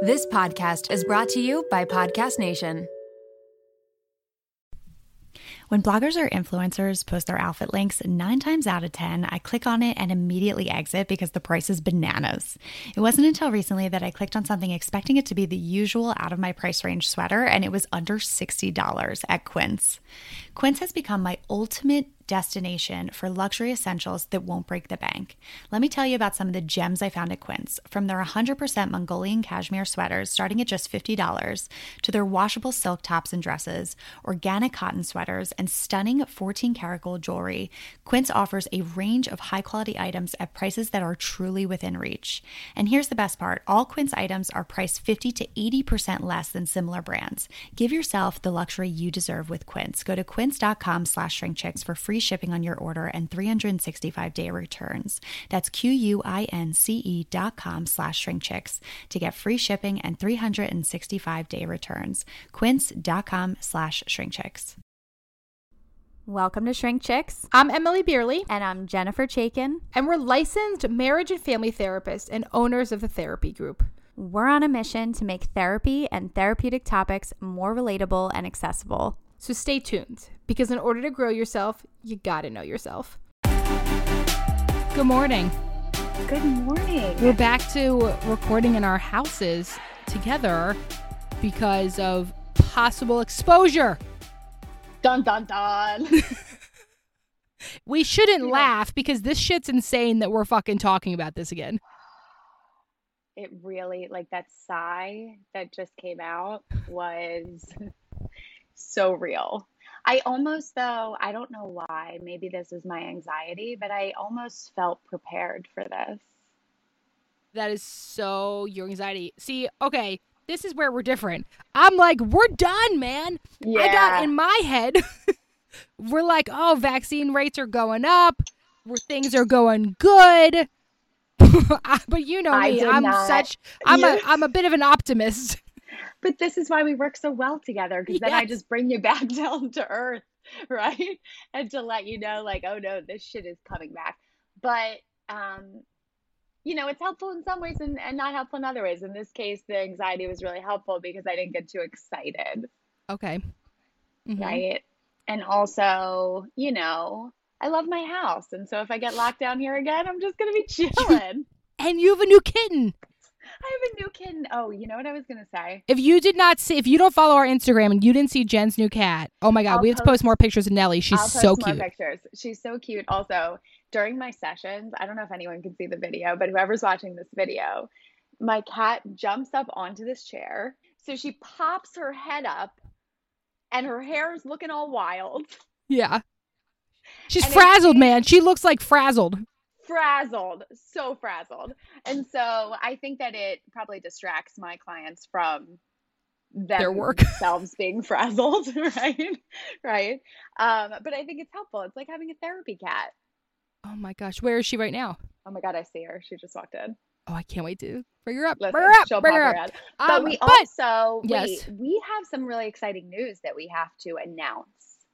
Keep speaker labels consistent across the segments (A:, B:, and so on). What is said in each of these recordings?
A: This podcast is brought to you by Podcast Nation.
B: When bloggers or influencers post their outfit links, 9 times out of 10, I click on it and immediately exit because the price is bananas. It wasn't until recently that I clicked on something expecting it to be the usual out of my price range sweater, and it was under $60 at Quince. Quince has become my ultimate destination for luxury essentials that won't break the bank. Let me tell you about some of the gems I found at Quince. From their 100% Mongolian cashmere sweaters starting at just $50 to their washable silk tops and dresses, organic cotton sweaters, and stunning 14-karat gold jewelry, Quince offers a range of high-quality items at prices that are truly within reach. And here's the best part. All Quince items are priced 50 to 80% less than similar brands. Give yourself the luxury you deserve with Quince. Go to quince.com/shrinkchicks for free shipping on your order and 365-day returns. That's QUINCE.com/shrinkchicks to get free shipping and 365-day returns. Quince.com/shrinkchicks.
C: Welcome to Shrink Chicks.
D: I'm Emily Beerley.
C: And I'm Jennifer Chaikin.
D: And we're licensed marriage and family therapists and owners of the therapy group.
C: We're on a mission to make therapy and therapeutic topics more relatable and accessible.
D: So stay tuned, because in order to grow yourself, you gotta know yourself. Good morning.
C: Good morning.
D: We're back to recording in our houses together because of possible exposure.
E: Dun, dun, dun.
D: We shouldn't laugh because this shit's insane that we're fucking talking about this again.
E: It really, like, that sigh that just came out was so real. I almost, though, I don't know why, maybe this is my anxiety, but I almost felt prepared for this.
D: That is so your anxiety. See, okay, this is where we're different. I'm like, we're done, man.
E: Yeah.
D: I got in my head, we're like, oh, vaccine rates are going up. Things are going good. But you know me, I'm a bit of an optimist.
E: But this is why we work so well together, because then I just bring you back down to earth, right? And to let you know, like, oh no, this shit is coming back. But, you know, it's helpful in some ways and not helpful in other ways. In this case, the anxiety was really helpful because I didn't get too excited.
D: Okay. Mm-hmm.
E: Right? And also, you know, I love my house. And so if I get locked down here again, I'm just going to be chilling.
D: And you have a new kitten.
E: I have a new kitten. Oh, you know what I was going to say?
D: If you don't follow our Instagram and you didn't see Jen's new cat, oh my God, we have to post more pictures of Nellie. She's so cute.
E: More pictures. She's so cute. Also, during my sessions, I don't know if anyone can see the video, but whoever's watching this video, my cat jumps up onto this chair. So she pops her head up and her hair is looking all wild.
D: Yeah. She's frazzled, man. She looks like frazzled.
E: So frazzled. And so I think that it probably distracts my clients from
D: their work
E: themselves being frazzled, right? But I think it's helpful. It's like having a therapy cat.
D: Oh my gosh, where is she right now?
E: Oh my God, I see her. She just walked in.
D: Oh, I can't wait to bring her up.
E: Listen,
D: bring her up.
E: She'll
D: bring
E: pop
D: her
E: her
D: up.
E: out. But we have some really exciting news that we have to announce.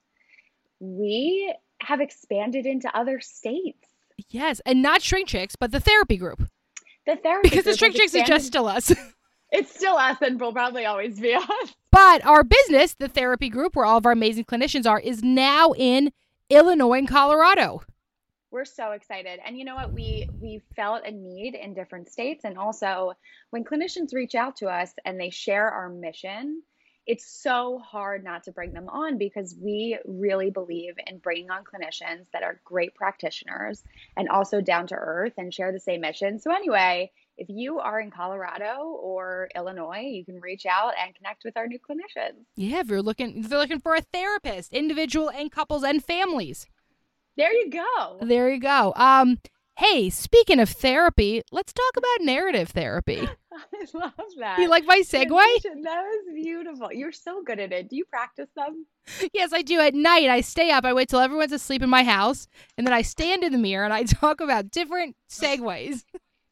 E: We have expanded into other states.
D: Yes, and not Shrink Chicks, but the therapy group.
E: Because
D: the Shrink Chicks is just still us.
E: It's still us and will probably always be us.
D: But our business, the therapy group, where all of our amazing clinicians are, is now in Illinois and Colorado.
E: We're so excited. And you know what? We felt a need in different states. And also, when clinicians reach out to us and they share our mission, it's so hard not to bring them on, because we really believe in bringing on clinicians that are great practitioners and also down to earth and share the same mission. So anyway, if you are in Colorado or Illinois, you can reach out and connect with our new clinicians.
D: Yeah, if they're looking for a therapist, individual and couples and families.
E: There you go.
D: There you go. Hey, speaking of therapy, let's talk about narrative therapy.
E: I love that.
D: You like my segue?
E: That was beautiful. You're so good at it. Do you practice them?
D: Yes, I do. At night, I stay up. I wait till everyone's asleep in my house, and then I stand in the mirror and I talk about different segues.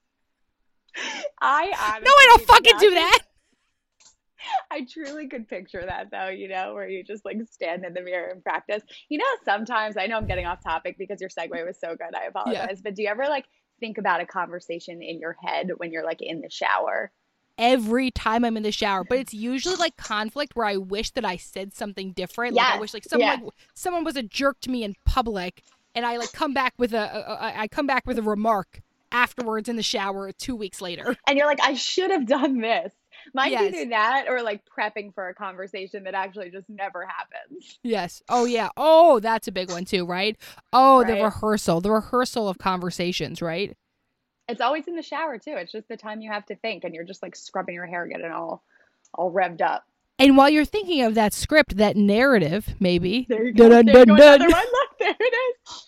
E: I
D: don't fucking do that.
E: I truly could picture that, though, you know, where you just like stand in the mirror and practice. You know, sometimes, I know I'm getting off topic because your segue was so good. I apologize. Yeah. But do you ever like think about a conversation in your head when you're like in the shower?
D: every time I'm in the shower, but it's usually like conflict where I wish that I said something different. Like I wish like someone was a jerk to me in public, and I like come back with a remark afterwards in the shower 2 weeks later.
E: And you're like, I should have done this. Mine's either that or like prepping for a conversation that actually just never happens.
D: Yes. Oh yeah. Oh, that's a big one too, right? Oh, right. The rehearsal of conversations, right?
E: It's always in the shower too. It's just the time you have to think, and you're just like scrubbing your hair, getting all revved up.
D: And while you're thinking of that script, that narrative, maybe.
E: There you go. Another one. Look, there it is.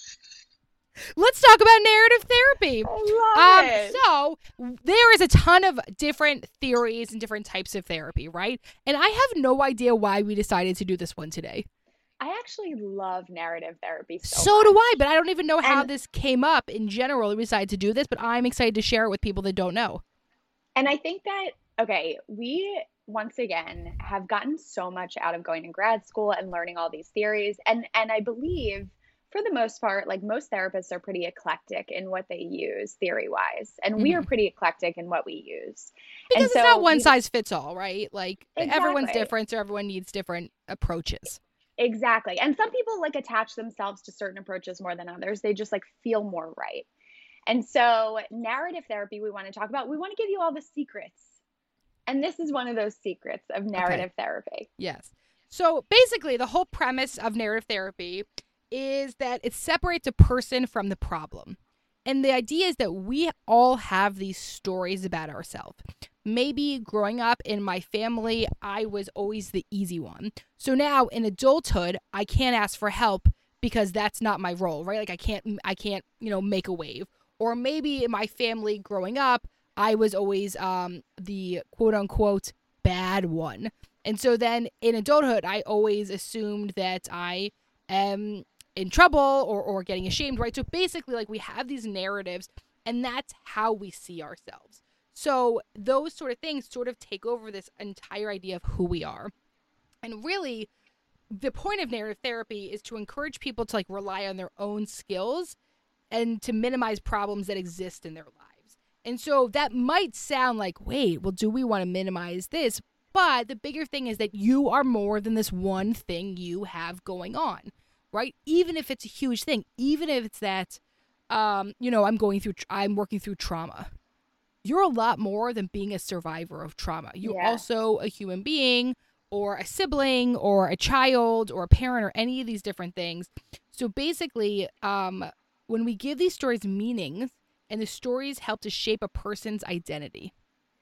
D: Let's talk about narrative therapy.
E: I love it.
D: So there is a ton of different theories and different types of therapy, right? And I have no idea why we decided to do this one today.
E: I actually love narrative therapy
D: so
E: much.
D: Do I, but I don't even know how this came up in general. We decided to do this, but I'm excited to share it with people that don't know.
E: And I think that, okay, we once again have gotten so much out of going to grad school and learning all these theories. And I believe for the most part, like most therapists are pretty eclectic in what they use theory-wise. And we are pretty eclectic in what we use.
D: Because it's not one size fits all, right? Like everyone's different, so everyone needs different approaches.
E: Exactly. And some people like attach themselves to certain approaches more than others. They just like feel more right. And so narrative therapy we want to talk about, we want to give you all the secrets. And this is one of those secrets of narrative therapy.
D: Yes. So basically the whole premise of narrative therapy is that it separates a person from the problem. And the idea is that we all have these stories about ourselves. Maybe growing up in my family, I was always the easy one. So now in adulthood, I can't ask for help because that's not my role, right? Like I can't, make a wave. Or maybe in my family growing up, I was always the quote unquote bad one. And so then in adulthood, I always assumed that I am in trouble or getting ashamed, right? So basically, like, we have these narratives, and that's how we see ourselves. So those sort of things sort of take over this entire idea of who we are. And really, the point of narrative therapy is to encourage people to, like, rely on their own skills and to minimize problems that exist in their lives. And so that might sound like, wait, well, do we want to minimize this? But the bigger thing is that you are more than this one thing you have going on. Right? Even if it's a huge thing, even if it's that, I'm working through trauma. You're a lot more than being a survivor of trauma. You're also a human being or a sibling or a child or a parent or any of these different things. So basically, when we give these stories meanings, and the stories help to shape a person's identity.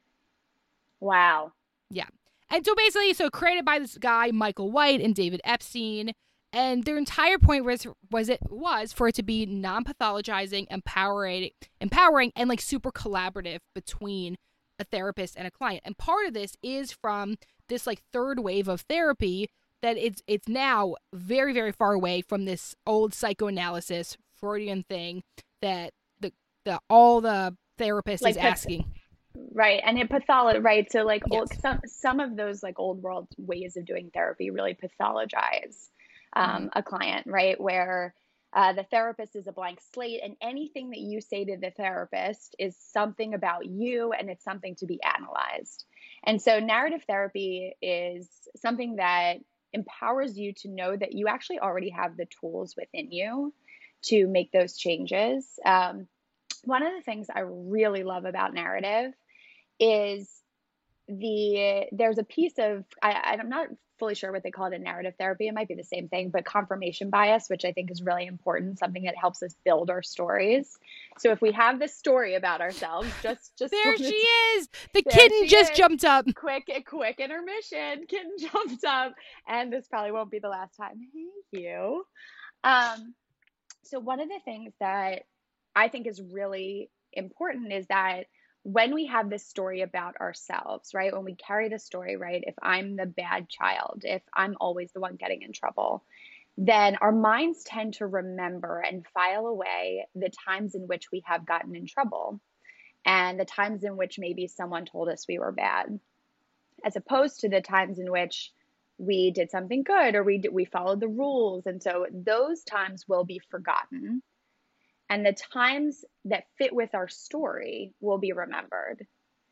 E: Wow.
D: Yeah. And so basically, created by this guy, Michael White and David Epstein. And their entire point was for it to be non-pathologizing, empowering, and like super collaborative between a therapist and a client. And part of this is from this like third wave of therapy that it's now very, very far away from this old psychoanalysis Freudian thing that all the therapist is asking.
E: Right. And it right. So like some of those like old world ways of doing therapy really pathologize a client, right? Where the therapist is a blank slate, and anything that you say to the therapist is something about you, and it's something to be analyzed. And so narrative therapy is something that empowers you to know that you actually already have the tools within you to make those changes. One of the things I really love about narrative is there's a piece of, I'm not fully sure what they call it in narrative therapy. It might be the same thing, but confirmation bias, which I think is really important, something that helps us build our stories. So if we have this story about ourselves, just
D: there she is. The kitten just jumped up.
E: Quick intermission. Kitten jumped up, and this probably won't be the last time. Thank you. So one of the things that I think is really important is that when we have this story about ourselves, right? When we carry the story, right? If I'm the bad child, if I'm always the one getting in trouble, then our minds tend to remember and file away the times in which we have gotten in trouble and the times in which maybe someone told us we were bad, as opposed to the times in which we did something good or we followed the rules. And so those times will be forgotten. And the times that fit with our story will be remembered.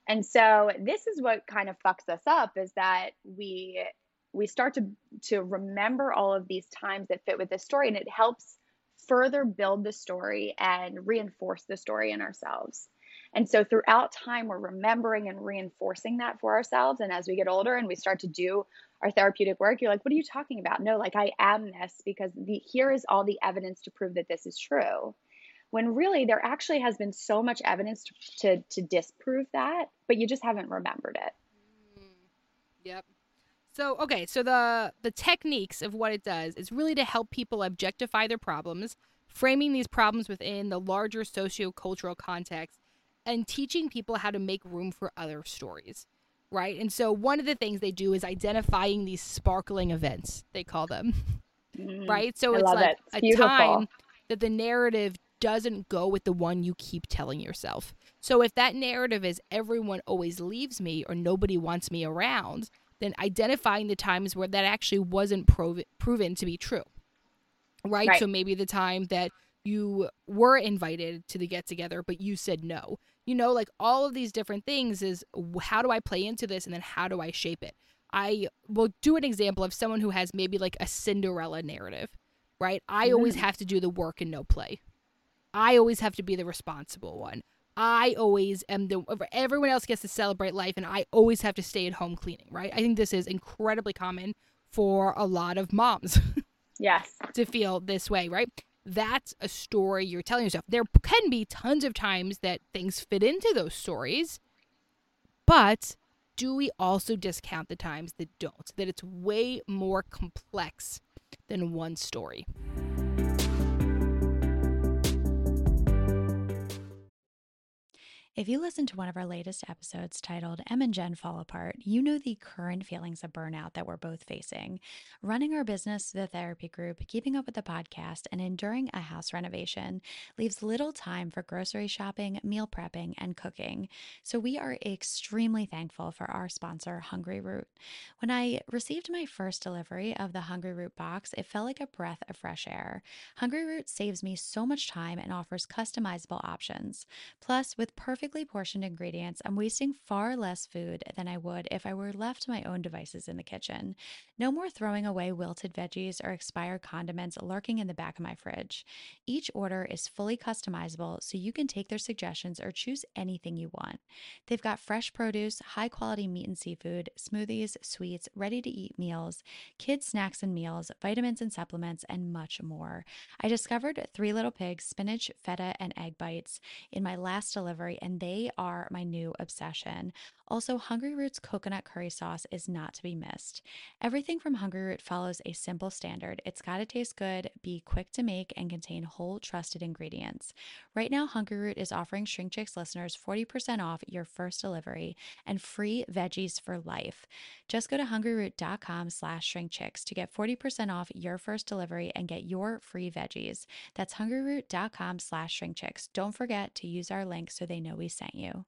E: And so this is what kind of fucks us up, is that we start to remember all of these times that fit with this story, and it helps further build the story and reinforce the story in ourselves. And so throughout time, we're remembering and reinforcing that for ourselves. And as we get older and we start to do our therapeutic work, you're like, what are you talking about? No, like, I am this because here is all the evidence to prove that this is true. When really there actually has been so much evidence to disprove that, but you just haven't remembered it.
D: Yep. So, okay, so the techniques of what it does is really to help people objectify their problems, framing these problems within the larger socio-cultural context, and teaching people how to make room for other stories, right? And so one of the things they do is identifying these sparkling events, they call them, right? So it's like a time that the narrative doesn't go with the one you keep telling yourself. So if that narrative is everyone always leaves me or nobody wants me around, then identifying the times where that actually wasn't proven to be true, right? So maybe the time that you were invited to the get-together, but you said no. You know, like all of these different things is, how do I play into this, and then how do I shape it? I will do an example of someone who has maybe like a Cinderella narrative, right? I always have to do the work and no play. I always have to be the responsible one. I always am everyone else gets to celebrate life, and I always have to stay at home cleaning, right? I think this is incredibly common for a lot of moms.
E: Yes.
D: To feel this way, right? That's a story you're telling yourself. There can be tons of times that things fit into those stories, but do we also discount the times that don't? That it's way more complex than one story.
B: If you listen to one of our latest episodes titled Em and Jen Fall Apart, you know the current feelings of burnout that we're both facing. Running our business, the therapy group, keeping up with the podcast, and enduring a house renovation leaves little time for grocery shopping, meal prepping, and cooking. So we are extremely thankful for our sponsor, Hungryroot. When I received my first delivery of the Hungryroot box, it felt like a breath of fresh air. Hungryroot saves me so much time and offers customizable options. Plus, with perfectly portioned ingredients, I'm wasting far less food than I would if I were left to my own devices in the kitchen. No more throwing away wilted veggies or expired condiments lurking in the back of my fridge. Each order is fully customizable, so you can take their suggestions or choose anything you want. They've got fresh produce, high quality meat and seafood, smoothies, sweets, ready to eat meals, kids snacks and meals, vitamins and supplements, and much more. I discovered Three Little Pigs spinach, feta, and egg bites in my last delivery, and they are my new obsession. Also, Hungryroot's coconut curry sauce is not to be missed. Everything from Hungryroot follows a simple standard. It's got to taste good, be quick to make, and contain whole, trusted ingredients. Right now, Hungryroot is offering Shrink Chicks listeners 40% off your first delivery and free veggies for life. Just go to hungryroot.com/shrinkchicks to get 40% off your first delivery and get your free veggies. That's hungryroot.com/shrinkchicks. Don't forget to use our link so they know we sent you.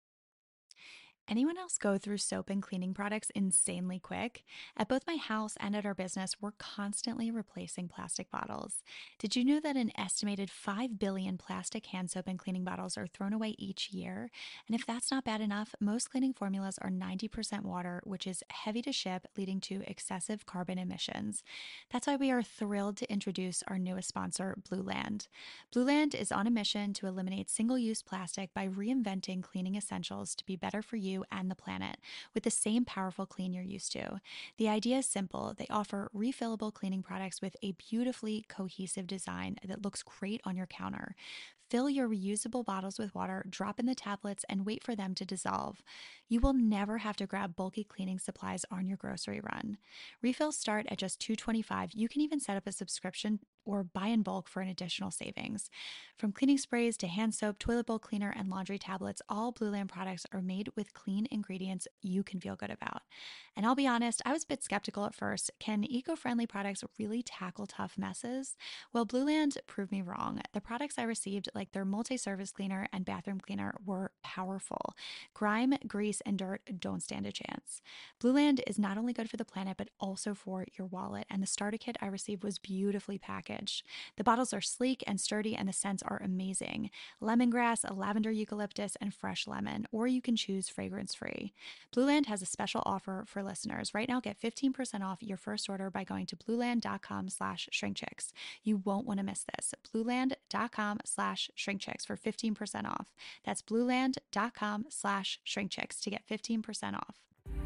B: Anyone else go through soap and cleaning products insanely quick? At both my house and at our business, we're constantly replacing plastic bottles. Did you know that an estimated 5 billion plastic hand soap and cleaning bottles are thrown away each year? And if that's not bad enough, most cleaning formulas are 90% water, which is heavy to ship, leading to excessive carbon emissions. That's why we are thrilled to introduce our newest sponsor, Blueland. Blueland is on a mission to eliminate single-use plastic by reinventing cleaning essentials to be better for you and the planet with the same powerful clean you're used to. The idea is simple. They offer refillable cleaning products with a beautifully cohesive design that looks great on your counter. Fill your reusable bottles with water, drop in the tablets, and wait for them to dissolve. You will never have to grab bulky cleaning supplies on your grocery run. Refills start at just $2.25. You can even set up a subscription or buy in bulk for an additional savings. From cleaning sprays to hand soap, toilet bowl cleaner, and laundry tablets, all Blueland products are made with clean ingredients you can feel good about. And I'll be honest, I was a bit skeptical at first. Can eco-friendly products really tackle tough messes? Well, Blueland proved me wrong. The products I received like their multi-surface cleaner and bathroom cleaner were powerful. Grime, grease, and dirt don't stand a chance. Blueland is not only good for the planet, but also for your wallet, and the starter kit I received was beautifully packaged. The bottles are sleek and sturdy, and the scents are amazing. Lemongrass, lavender eucalyptus, and fresh lemon, or you can choose fragrance-free. Blueland has a special offer for listeners. Right now, get 15% off your first order by going to blueland.com/shrinkchicks. You won't want to miss this. blueland.com/shrinkchicks for 15% off. That's blueland.com/shrinkchicks to get 15% off.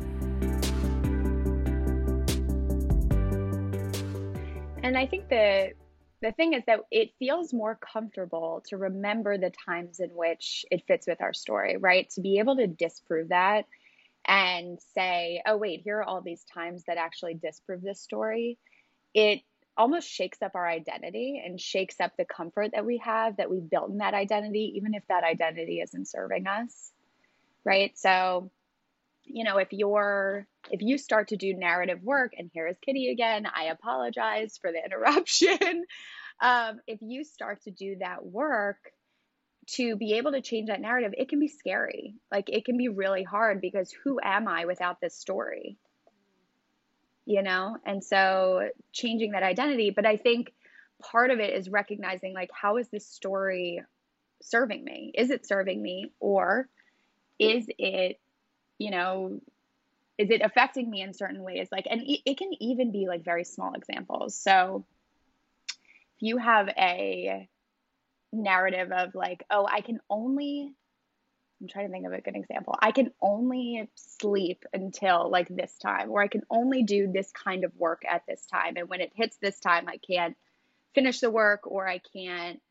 E: And I think the thing is that it feels more comfortable to remember the times in which it fits with our story, right? To be able to disprove that and say, oh, wait, here are all these times that actually disprove this story. It almost shakes up our identity and shakes up the comfort that we have, that we've built in that identity, even if that identity isn't serving us, right? So, you know, if you start to do narrative work, and here is Kitty again, I apologize for the interruption. If you start to do that work to be able to change that narrative, it can be scary. Like, it can be really hard, because who am I without this story? You know? And so changing that identity, but I think part of it is recognizing, like, how is this story serving me? Is it serving me, or is it, you know, is it affecting me in certain ways? Like, and it can even be like very small examples. So if you have a narrative of like, oh, I'm trying to think of a good example. I can only sleep until like this time, or I can only do this kind of work at this time. And when it hits this time, I can't finish the work, or I can't,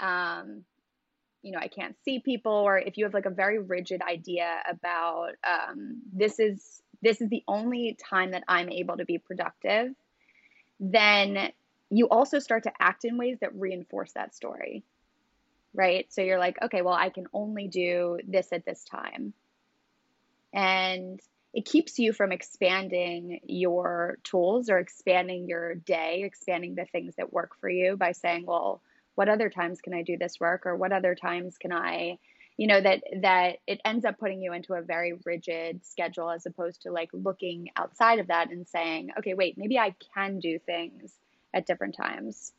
E: I can't see people. Or if you have like a very rigid idea about, this is the only time that I'm able to be productive, then you also start to act in ways that reinforce that story. Right? So you're like, okay, well, I can only do this at this time. And it keeps you from expanding your tools or expanding your day, expanding the things that work for you by saying, well, what other times can I do this work? Or what other times can I, that it ends up putting you into a very rigid schedule, as opposed to like looking outside of that and saying, okay, wait, maybe I can do things at different times.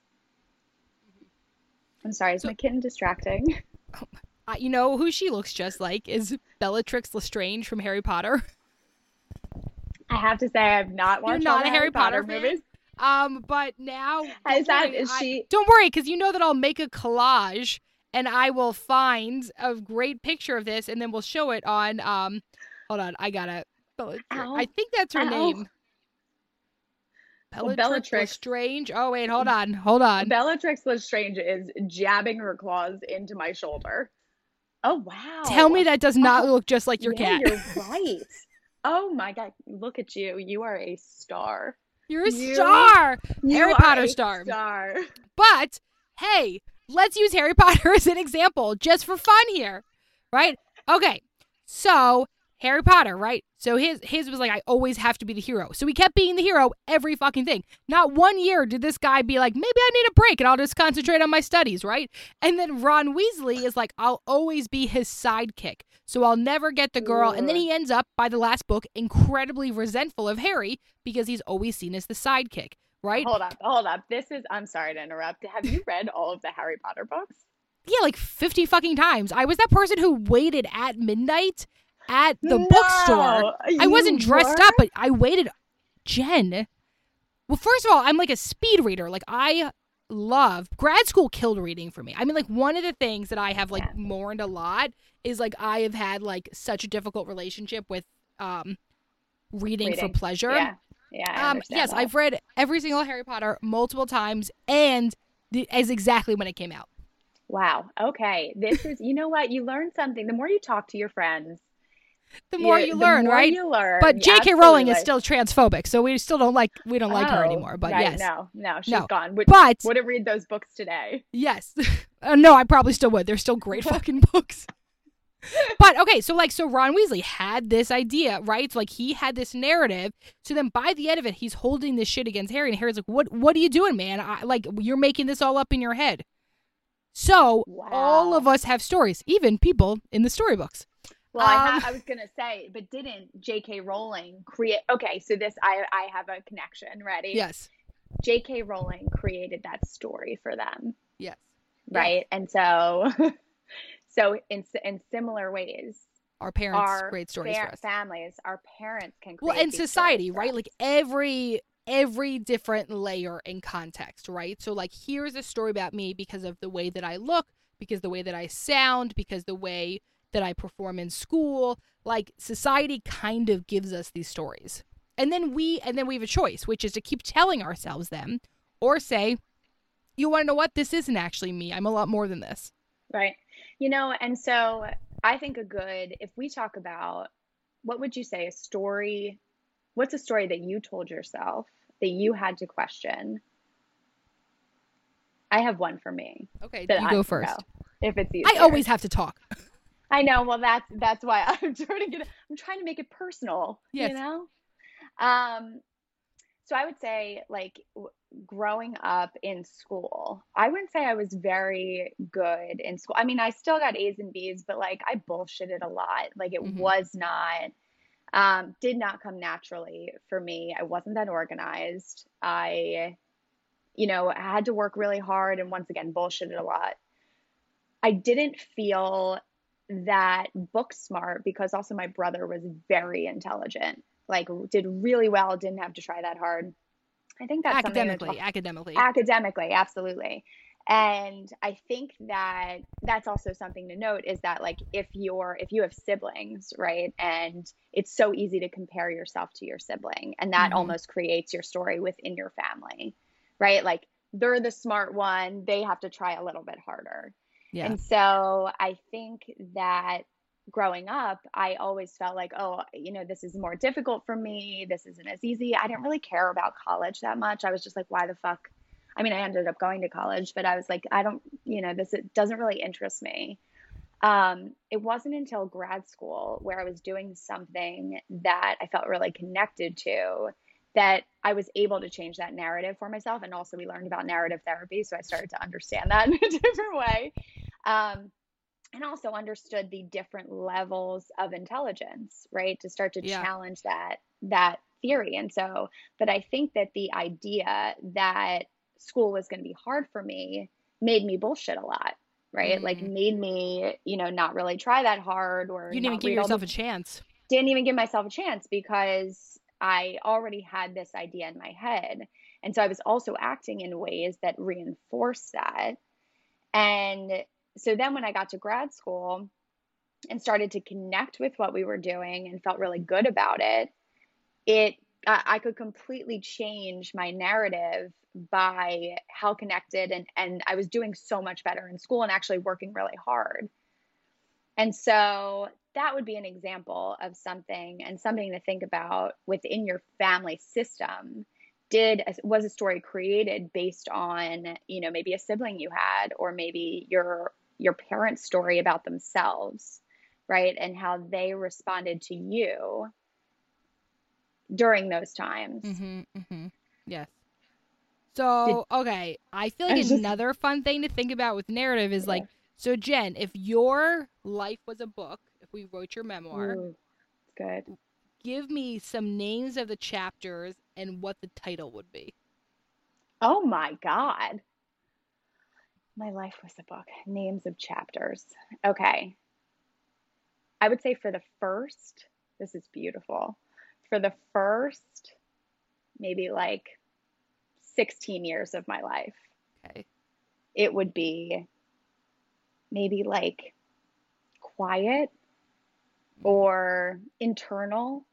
E: I'm sorry, is my kitten distracting?
D: You know who she looks just like is Bellatrix Lestrange from Harry Potter.
E: I have to say, I've not watched all the Harry Potter movies.
D: But now,
E: don't
D: worry, because you know that I'll make a collage and I will find a great picture of this, and then we'll show it on. Hold on, I gotta. I think that's her name. Bellatrix Lestrange. Oh, wait, hold on.
E: Bellatrix Lestrange is jabbing her claws into my shoulder. Oh, wow.
D: Tell me that does not look just like your cat.
E: You're right. Oh, my God. Look at you. You are a star.
D: You're a star. Harry Potter star. But, hey, let's use Harry Potter as an example just for fun here, right? Okay, so Harry Potter, right? So his was like, I always have to be the hero. So he kept being the hero every fucking thing. Not 1 year did this guy be like, maybe I need a break and I'll just concentrate on my studies, right? And then Ron Weasley is like, I'll always be his sidekick. So I'll never get the girl. And then he ends up, by the last book, incredibly resentful of Harry because he's always seen as the sidekick, right?
E: Hold up. I'm sorry to interrupt. Have you read all of the Harry Potter books?
D: Yeah, like 50 fucking times. I was that person who waited at midnight at the bookstore. I wasn't dressed up, but I waited. Jen. Well, first of all, I'm like a speed reader. Like, I love grad school. Killed reading for me. I mean, like, one of the things that I have like mourned a lot is like I have had like such a difficult relationship with reading for pleasure.
E: Yeah.
D: Yes, I've read every single Harry Potter multiple times, and as exactly when it came out.
E: Wow. Okay. This is, you know what? You learn something. The more you talk to your friends,
D: the more you learn, right?
E: You learn.
D: But J.K. Rowling is still transphobic, so we still don't like her anymore. But
E: right.
D: yes,
E: no, she's gone. Wouldn't read those books today.
D: Yes, no, I probably still would. They're still great fucking books. But okay, so Ron Weasley had this idea, right? So like he had this narrative. So then by the end of it, he's holding this shit against Harry, and Harry's like, "What are you doing, man? You're making this all up in your head." So all of us have stories, even people in the storybooks.
E: Well, I was going to say, but didn't J.K. Rowling create... Okay, so this, I have a connection. Ready?
D: Yes.
E: J.K. Rowling created that story for them.
D: Yes.
E: Right? Yes. And so in similar ways,
D: our parents create stories for us.
E: Families, our parents can create.
D: Well, and society, right? Like every different layer and context, right? So like, here's a story about me because of the way that I look, because the way that I sound, because the way that I perform in school. Like, society kind of gives us these stories. And then we have a choice, which is to keep telling ourselves them, or say, you want to know what? This isn't actually me. I'm a lot more than this.
E: Right. You know, and so I think if we talk about, what would you say, what's a story that you told yourself that you had to question? I have one for me.
D: Okay, you go first.
E: If it's easier.
D: I always have to talk.
E: I know. Well, that's why I'm trying to make it personal. Yes. You know. So I would say, like, growing up in school, I wouldn't say I was very good in school. I mean, I still got A's and B's, but like, I bullshitted a lot. Like, it was not, did not come naturally for me. I wasn't that organized. I had to work really hard, and once again, bullshitted a lot. I didn't feel that book smart because also my brother was very intelligent, like did really well, didn't have to try that hard. I think that's
D: academically,
E: absolutely. And I think that that's also something to note, is that like, if you have siblings, right, and it's so easy to compare yourself to your sibling, and that almost creates your story within your family, right? Like, they're the smart one, they have to try a little bit harder. Yeah. And so I think that growing up, I always felt like, oh, this is more difficult for me. This isn't as easy. I didn't really care about college that much. I was just like, why the fuck? I mean, I ended up going to college, but I was like, I don't, it doesn't really interest me. It wasn't until grad school, where I was doing something that I felt really connected to, that I was able to change that narrative for myself. And also, we learned about narrative therapy, so I started to understand that in a different way. And also understood the different levels of intelligence, right? To start to challenge that theory. And so, but I think that the idea that school was going to be hard for me made me bullshit a lot, right? Like, made me, not really try that hard, or
D: you didn't even give yourself a chance.
E: Didn't even give myself a chance, because I already had this idea in my head. And so I was also acting in ways that reinforced that. And so then when I got to grad school and started to connect with what we were doing and felt really good about it, I could completely change my narrative by how connected, and I was doing so much better in school and actually working really hard. And so that would be an example of something to think about within your family system. Was a story created based on, maybe a sibling you had, or maybe your parents' story about themselves, right? And how they responded to you during those times.
D: Yes. So, okay, I feel like another fun thing to think about with narrative is like, so Jen, if your life was a book, if we wrote your memoir,
E: good.
D: Give me some names of the chapters and what the title would be.
E: Oh my God. My life was a book. Names of chapters. Okay. I would say this is beautiful. For the first, maybe like 16 years of my life.
D: Okay.
E: It would be maybe like quiet, or internal,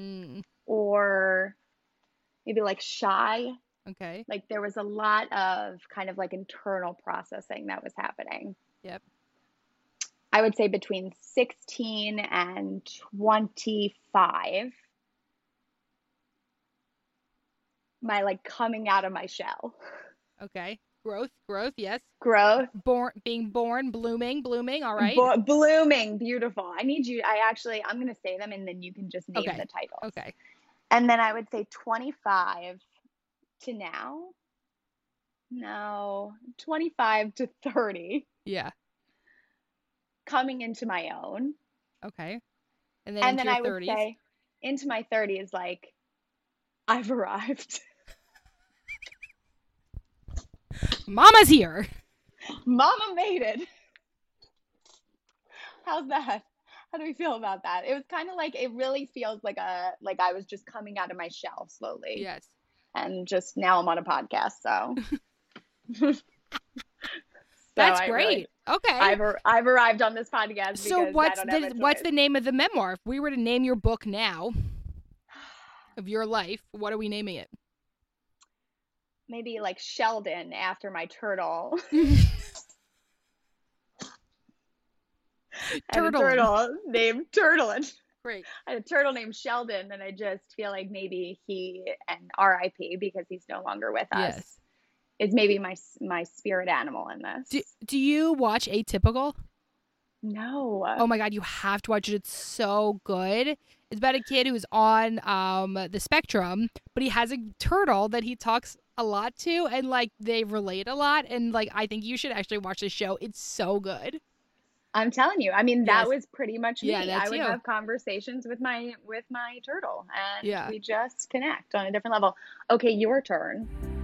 E: or maybe like shy.
D: Okay.
E: Like, there was a lot of kind of like internal processing that was happening.
D: Yep.
E: I would say between 16 and 25, my like coming out of my shell.
D: Okay. Growth, yes.
E: Growth.
D: Being born, blooming, all right.
E: Blooming, beautiful. I'm going to say them, and then you can just name the titles.
D: Okay.
E: And then I would say 25 to now. No, 25 to 30.
D: Yeah.
E: Coming into my own.
D: Okay. And then into your 30s.
E: Would say into my 30s, like, I've arrived.
D: Mama's here.
E: Mama made it. How's that? How do we feel about that? It was kind of like, it really feels like I was just coming out of my shell slowly.
D: Yes.
E: And just now I'm on a podcast, so.
D: That's great. Okay.
E: I've arrived on this podcast.
D: So what's the name of the memoir? If we were to name your book now of your life, what are we naming it?
E: Maybe like Sheldon after my turtle. Turtle named Turtlin.
D: Great.
E: I had a turtle named Sheldon, and I just feel like maybe he, and R.I.P. because he's no longer with us.
D: Yes.
E: Is maybe my spirit animal in this.
D: Do you watch Atypical?
E: No.
D: Oh my God, you have to watch it. It's so good. It's about a kid who's on the spectrum, but he has a turtle that he talks a lot to, and like they relate a lot. And like I think you should actually watch the show. It's so good.
E: I'm telling you. I mean, that was pretty much me.
D: Yeah,
E: I would have conversations with my turtle, and we just connect on a different level. Okay, your turn.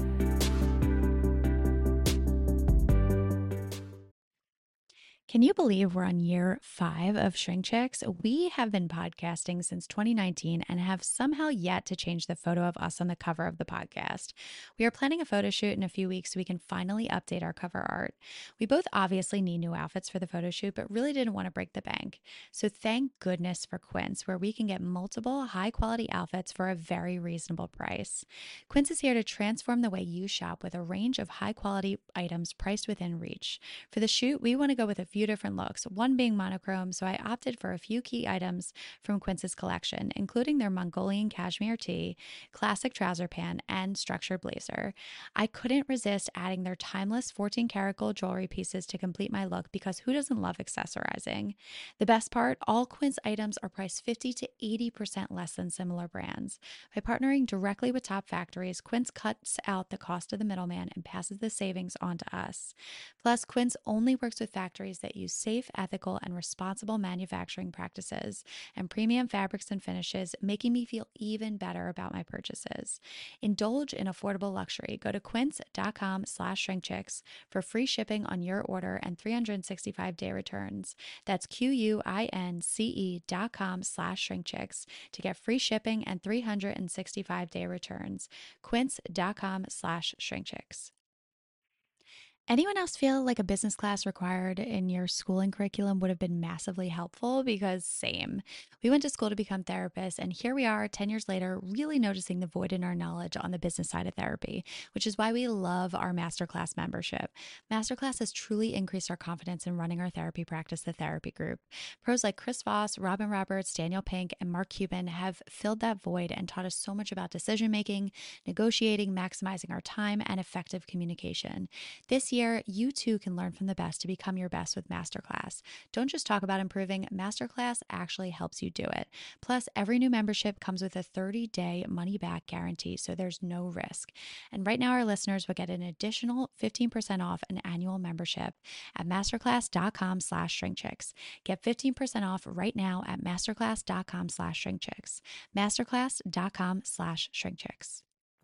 B: Can you believe we're on year 5 of Shrink Chicks? We have been podcasting since 2019 and have somehow yet to change the photo of us on the cover of the podcast. We are planning a photo shoot in a few weeks so we can finally update our cover art. We both obviously need new outfits for the photo shoot, but really didn't want to break the bank. So thank goodness for Quince, where we can get multiple high-quality outfits for a very reasonable price. Quince is here to transform the way you shop with a range of high-quality items priced within reach. For the shoot, we want to go with a few different looks, one being monochrome, so I opted for a few key items from Quince's collection, including their Mongolian cashmere tee, classic trouser pant, and structured blazer. I couldn't resist adding their timeless 14-karat gold jewelry pieces to complete my look because who doesn't love accessorizing? The best part, all Quince items are priced 50 to 80% less than similar brands. By partnering directly with top factories, Quince cuts out the cost of the middleman and passes the savings on to us. Plus, Quince only works with factories that use safe, ethical, and responsible manufacturing practices and premium fabrics and finishes, making me feel even better about my purchases. Indulge in affordable luxury. Go to quince.com/shrinkchicks for free shipping on your order and 365-day returns. That's QUINCE.com/shrinkchicks to get free shipping and 365-day returns. Quince.com/shrinkchicks. Anyone else feel like a business class required in your schooling curriculum would have been massively helpful? Because same. We went to school to become therapists, and here we are 10 years later really noticing the void in our knowledge on the business side of therapy, which is why we love our Masterclass membership. Masterclass has truly increased our confidence in running our therapy practice, The Therapy Group. Pros like Chris Voss, Robin Roberts, Daniel Pink, and Mark Cuban have filled that void and taught us so much about decision-making, negotiating, maximizing our time, and effective communication. This year, you too can learn from the best to become your best with Masterclass. Don't just talk about improving. Masterclass actually helps you do it. Plus, every new membership comes with a 30-day money-back guarantee, so there's no risk. And right now, our listeners will get an additional 15% off an annual membership at masterclass.com/shrinkchicks. Get 15% off right now at masterclass.com/shrinkchicks. masterclass.com/shrinkchicks.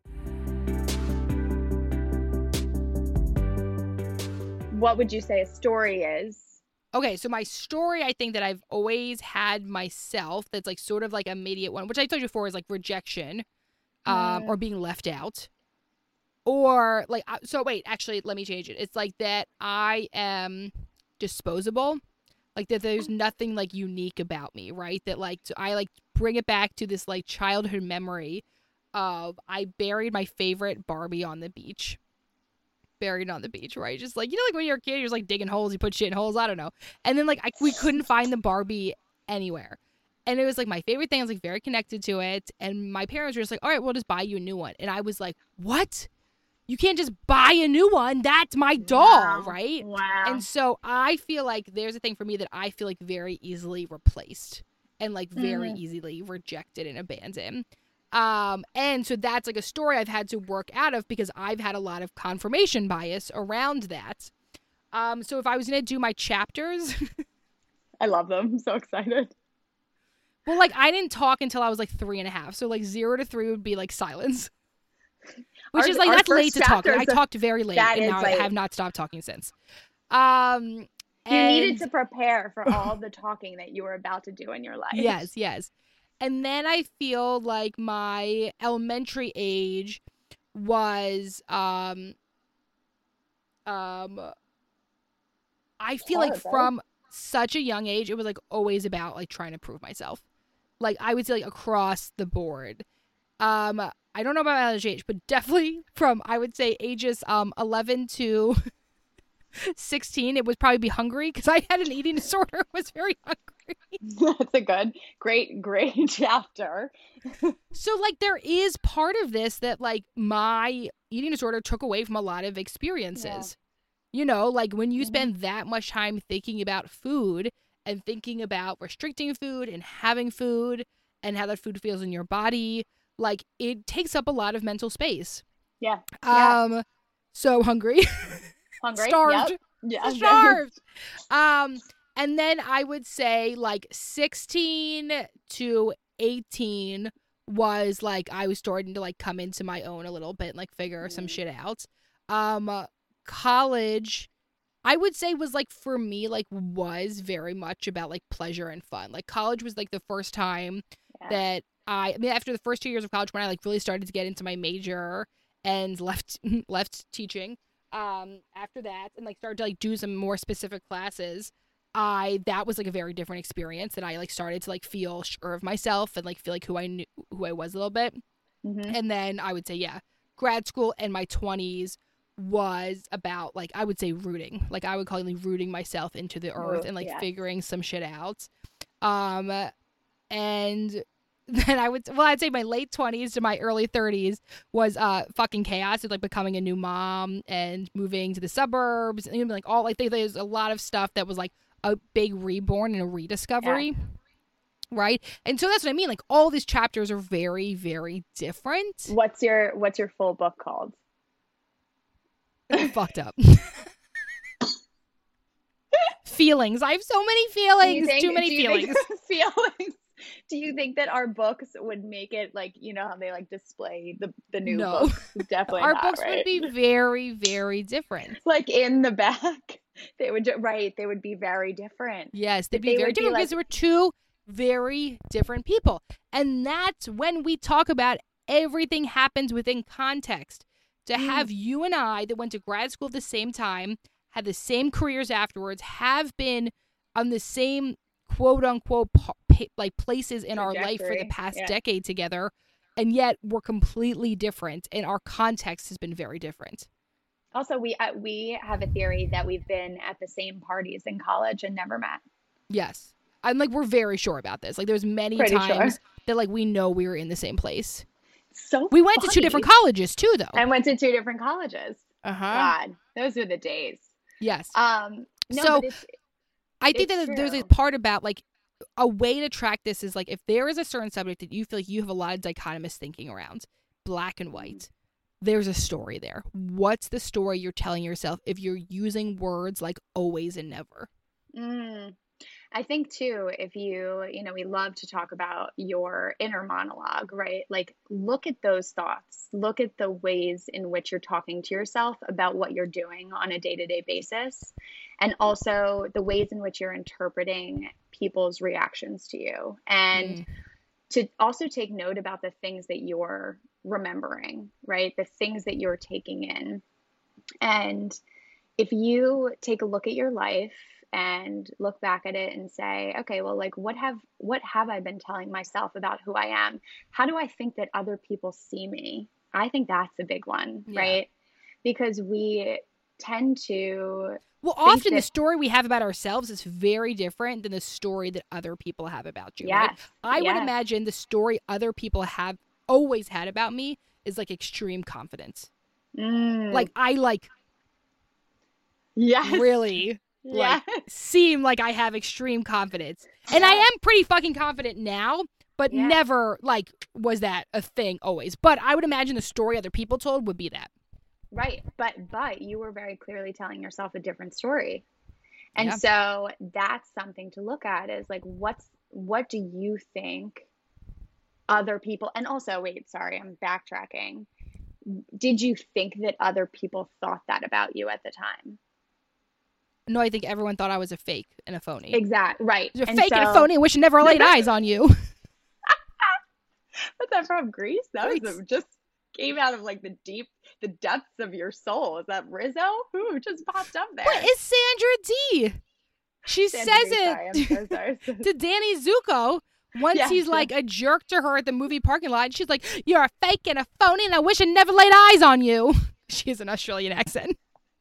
E: What would you say a story is?
D: Okay, so my story, I think that I've always had myself, that's like sort of like an immediate one, which I told you before is like rejection, or being left out, or like, so wait, actually, let me change it. It's like that I am disposable, like that there's nothing like unique about me, right? That like, so I like bring it back to this like childhood memory of I buried my favorite Barbie on the beach. Buried on the beach, right? Just like, you know, like when you're a kid, you're just like digging holes, you put shit in holes, I don't know. And then like we couldn't find the Barbie anywhere. And it was like my favorite thing. I was like very connected to it. And my parents were just like, all right, we'll just buy you a new one. And I was like, what? You can't just buy a new one. That's my doll, right?
E: Wow.
D: And so I feel like there's a thing for me that I feel like very easily replaced and like very easily rejected and abandoned. And so that's like a story I've had to work out of because I've had a lot of confirmation bias around that. So if I was going to do my chapters.
E: I love them. I'm so excited.
D: Well, like, I didn't talk until I was, like, 3.5. So, like, 0 to 3 would be, like, silence. Which is, like, that's late to talk. I talked very late, and now I have not stopped talking since.
E: You needed to prepare for all the talking that you were about to do in your life.
D: Yes. And then I feel like my elementary age was, I feel like from such a young age, it was, like, always about, like, trying to prove myself. Like, I would say, like, across the board. I don't know about my age, but definitely from, I would say, ages 11 to 16, it would probably be hungry, because I had an eating disorder. I was very hungry.
E: That's a great chapter.
D: So, like, there is part of this that, like, my eating disorder took away from a lot of experiences. Yeah. You know, like, when you spend that much time thinking about food and thinking about restricting food and having food and how that food feels in your body, like, it takes up a lot of mental space.
E: Yeah.
D: So hungry. Starved.
E: Yep. Yeah.
D: Starved. And then I would say, like, 16 to 18 was, like, I was starting to, like, come into my own a little bit and, like, figure some shit out. College, I would say, was, like, for me, like, was very much about, like, pleasure and fun. Like, college was, like, the first time that I mean, after the first 2 years of college, when I, like, really started to get into my major and left teaching, after that, and, like, started to, like, do some more specific classes, that was, like, a very different experience, that I, like, started to, like, feel sure of myself and, like, feel like who I was a little bit. And then I would say, grad school and my 20s was about, like, I would say rooting. Like, I would call it, like, rooting myself into the earth and, like, figuring some shit out. And then I'd say my late 20s to my early 30s was fucking chaos. It's like becoming a new mom and moving to the suburbs, and, like, all, like, there's a lot of stuff that was, like, a big reborn and a rediscovery. Right? And so that's what I mean. Like, all these chapters are very, very different.
E: What's your full book called?
D: Fucked up. Feelings. I have so many feelings. Too many feelings.
E: Do you think that our books would make it, like, you know how they, like, display the new books? Definitely
D: our
E: not,
D: books
E: right?
D: would be very, very different.
E: Like, in the back, they would be very different.
D: Yes, they'd be very different, because there were two very different people. And that's when we talk about everything happens within context. To have you and I that went to grad school at the same time, had the same careers afterwards, have been on the same quote unquote like places in our life for the past decade together, and yet we're completely different, and our context has been very different.
E: Also, we have a theory that we've been at the same parties in college and never met.
D: Yes. I'm like, we're very sure about this. Like, there's many times that, like, we know we were in the same place.
E: So
D: we went to 2 different colleges too, though.
E: I went to 2 different colleges. God, those were the days.
D: Yes.
E: No,
D: so
E: but
D: I think that there's a part about, like, a way to track this is, like, if there is a certain subject that you feel like you have a lot of dichotomous thinking around, black and white, there's a story there. What's the story you're telling yourself if you're using words like always and never?
E: I think too, if we love to talk about your inner monologue, right? Like, look at those thoughts, look at the ways in which you're talking to yourself about what you're doing on a day-to-day basis, and also the ways in which you're interpreting people's reactions to you, and to also take note about the things that you're remembering, right? The things that you're taking in. And if you take a look at your life and look back at it and say, okay, well, like, what have I been telling myself about who I am? How do I think that other people see me? I think that's a big one, right? Because we tend to...
D: Well, often the story we have about ourselves is very different than the story that other people have about you. Right? I would imagine the story other people have always had about me is, like, extreme confidence. Like, I, like, really... like, seem like I have extreme confidence. And I am pretty fucking confident now, but never, like, was that a thing always. But I would imagine the story other people told would be that.
E: Right. But you were very clearly telling yourself a different story. And so that's something to look at is like, what do you think other people, and also, wait, sorry, I'm backtracking. Did you think that other people thought that about you at the time?
D: No, I think everyone thought I was a fake and a phony.
E: Exactly. Right.
D: You're a fake and a phony. I wish I never laid eyes on you.
E: What's that from? Greece? That was just came out of like the depths of your soul. Is that Rizzo? Who just popped up there?
D: What is Sandra D? She
E: Sandra
D: says
E: D,
D: it
E: sorry, I'm so sorry.
D: to Danny Zuko once he's like a jerk to her at the movie parking lot. And she's like, "You're a fake and a phony, and I wish I never laid eyes on you." She has an Australian accent.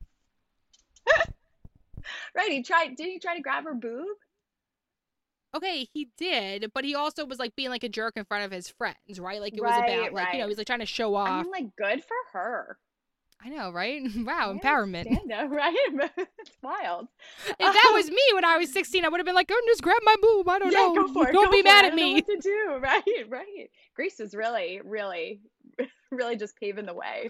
E: Right. Did he try to grab her boob?
D: Okay, he did, but he also was like being like a jerk in front of his friends, right? Like it was about like, he's like trying to show off.
E: I mean, like, good for her.
D: I know, right? Wow, empowerment.
E: Right? It's wild.
D: If that was me when I was 16, I would have been like, "Oh, just grab my boob. I don't know.
E: Go for it.
D: Don't be mad at me."
E: I don't know what to do. Right. Greece was really, really, really just paving the way.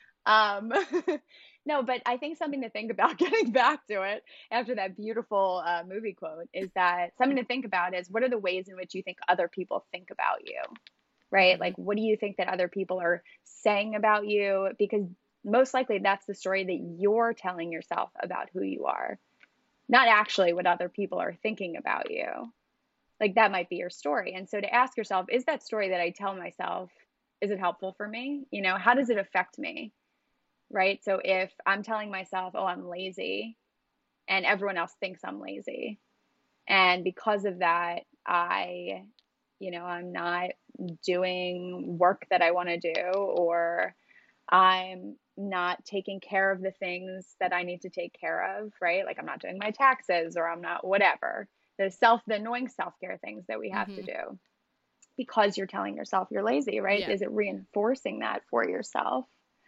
E: No, but I think something to think about, getting back to it after that beautiful movie quote, is that something to think about is what are the ways in which you think other people think about you, right?
D: Mm-hmm.
E: Like, what do you think that other people are saying about you? Because most likely that's the story that you're telling yourself about who you are, not actually what other people are thinking about you. Like, that might be your story. And so to ask yourself, is that story that I tell myself, is it helpful for me? You know, how does it affect me? Right? So if I'm telling myself, oh, I'm lazy, and everyone else thinks I'm lazy, and because of that, I'm not doing work that I want to do, or I'm not taking care of the things that I need to take care of, right? Like I'm not doing my taxes, or I'm not whatever, the annoying self-care things that we have to do, because you're telling yourself you're lazy, right? Yeah. Is it reinforcing that for yourself?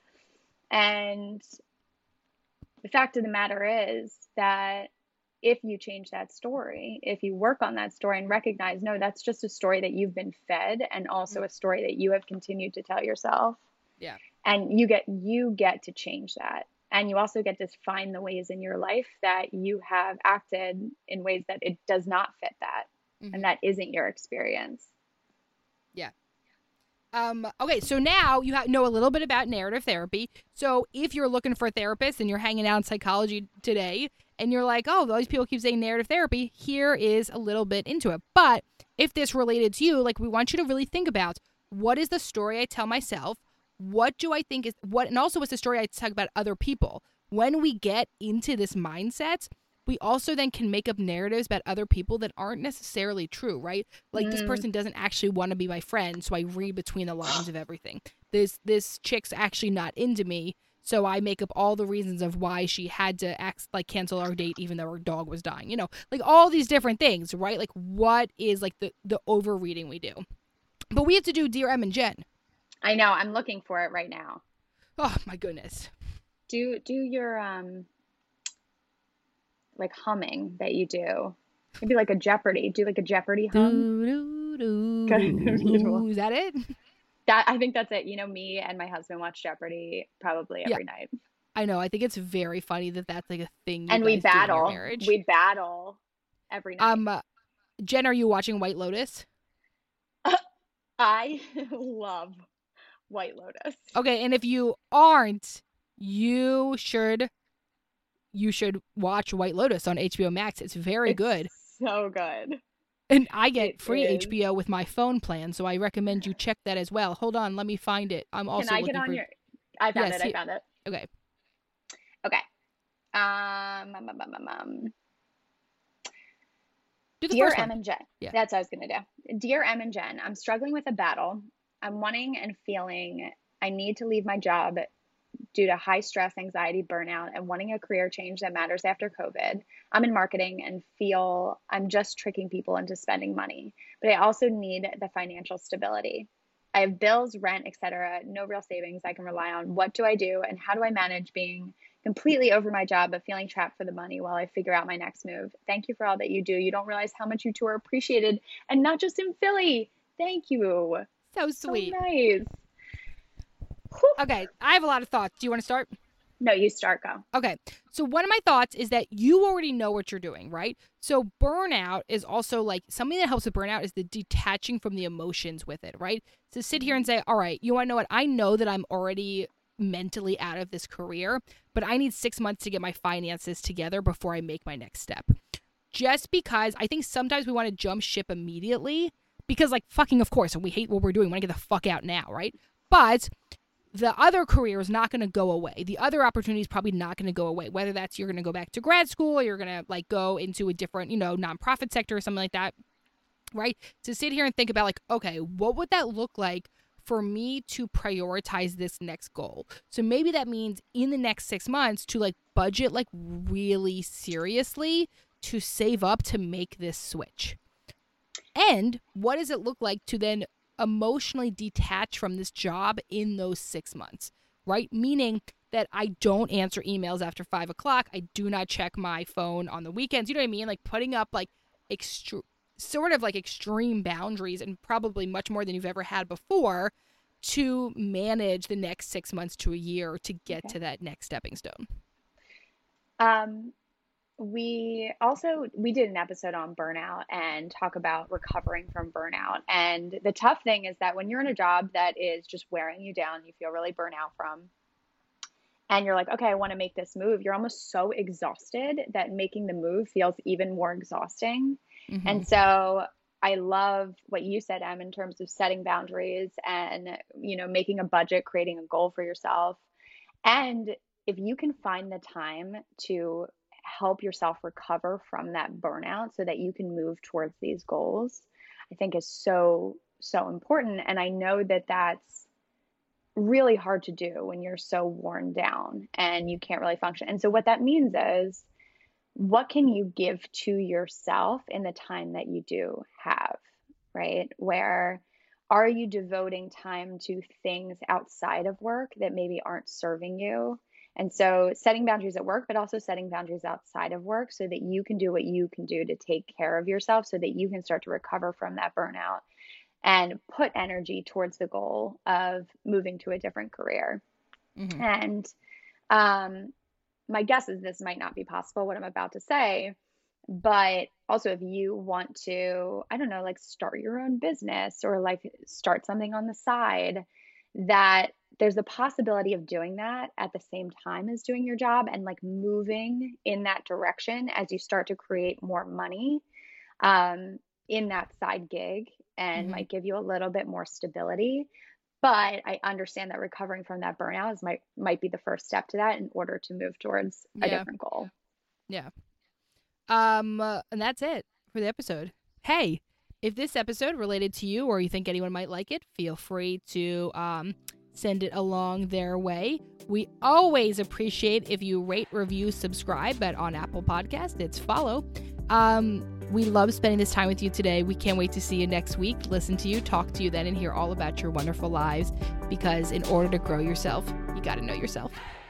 E: And the fact of the matter is that if you change that story, if you work on that story and recognize, no, that's just a story that you've been fed, and also a story that you have continued to tell yourself. Yeah. And you get to change that. And you also get to find the ways in your life that you have acted in ways that it does not fit that. And that isn't your experience. Yeah.
D: Okay, so now you know a little bit about narrative therapy. So if you're looking for a therapist and you're hanging out in Psychology Today and you're like, oh, all these people keep saying narrative therapy, here is a little bit into it. But if this related to you, like, we want you to really think about, what is the story I tell myself? What do I think is what, and also what's the story I talk about other people? When we get into this mindset, we also then can make up narratives about other people that aren't necessarily true, right? Like, this person doesn't actually want to be my friend, so I read between the lines of everything. This chick's actually not into me, so I make up all the reasons of why she had to cancel our date even though her dog was dying. You know, like all these different things, right? Like, what is like the overreading we do? But we have to do Dear Em and Jen.
E: I know. I'm looking for it right now.
D: Oh my goodness.
E: Do your like humming that you do. Maybe like a Jeopardy. Do like a Jeopardy hum.
D: Is that it?
E: I think that's it. You know, me and my husband watch Jeopardy probably every night.
D: I know. I think it's very funny that that's like a thing.
E: And we battle. We battle every night.
D: Jen, are you watching White Lotus?
E: I love White Lotus.
D: Okay, and if you aren't, you should watch White Lotus on HBO Max. It's very good.
E: So good.
D: And I get free HBO with my phone plan, so I recommend you check that as well. Hold on, let me find it. I'm also looking for...
E: I found it.
D: Okay. Do the
E: Dear
D: first one.
E: Em and Jen. Yeah. That's what I was going to do. Dear Em and Jen, I'm struggling with a battle. I'm wanting and feeling I need to leave my job due to high stress, anxiety, burnout, and wanting a career change that matters after COVID. I'm in marketing and feel I'm just tricking people into spending money, but I also need the financial stability. I have bills, rent, etc., no real savings I can rely on. What do I do, and how do I manage being completely over my job but feeling trapped for the money while I figure out my next move? Thank you for all that you do. You don't realize how much you two are appreciated, and not just in Philly. Thank you.
D: So sweet.
E: So nice.
D: Okay, I have a lot of thoughts. Do you want to start?
E: No, you start, go.
D: Okay, so one of my thoughts is that you already know what you're doing, right? So burnout is also like something that helps with burnout is the detaching from the emotions with it, right? To sit here and say, all right, you want to know what? I know that I'm already mentally out of this career, but I need 6 months to get my finances together before I make my next step. Just because I think sometimes we want to jump ship immediately because like fucking of course, and we hate what we're doing. We want to get the fuck out now, right? But the other career is not going to go away. The other opportunity is probably not going to go away, whether that's you're going to go back to grad school or you're going to like go into a different, nonprofit sector or something like that, right? To sit here and think about like, okay, what would that look like for me to prioritize this next goal? So maybe that means in the next 6 months to like budget like really seriously to save up to make this switch. And what does it look like to then emotionally detach from this job in those 6 months, right? Meaning that I don't answer emails after 5 o'clock. I do not check my phone on the weekends. You know what I mean? Like putting up like extreme boundaries and probably much more than you've ever had before to manage the next 6 months to a year to get to that next stepping stone.
E: We did an episode on burnout and talk about recovering from burnout. And the tough thing is that when you're in a job that is just wearing you down, you feel really burnt out from, and you're like, okay, I want to make this move. You're almost so exhausted that making the move feels even more exhausting. Mm-hmm. And so I love what you said, Em, in terms of setting boundaries and, making a budget, creating a goal for yourself. And if you can find the time to help yourself recover from that burnout so that you can move towards these goals, I think is so, so important. And I know that that's really hard to do when you're so worn down and you can't really function. And so what that means is, what can you give to yourself in the time that you do have, right? Where are you devoting time to things outside of work that maybe aren't serving you? And so setting boundaries at work, but also setting boundaries outside of work so that you can do what you can do to take care of yourself so that you can start to recover from that burnout and put energy towards the goal of moving to a different career. Mm-hmm. And my guess is this might not be possible, what I'm about to say, but also if you want to, I don't know, like start your own business or like start something on the side, that there's a possibility of doing that at the same time as doing your job and like moving in that direction as you start to create more money in that side gig and might give you a little bit more stability. But I understand that recovering from that burnout might be the first step to that in order to move towards a different goal.
D: Yeah. And that's it for the episode. Hey, if this episode related to you or you think anyone might like it, feel free to send it along their way. We always appreciate if you rate, review, subscribe, but on Apple Podcast, it's follow. We love spending this time with you today. We can't wait to see you next week, listen to you, talk to you then, and hear all about your wonderful lives, because in order to grow yourself, you got to know yourself.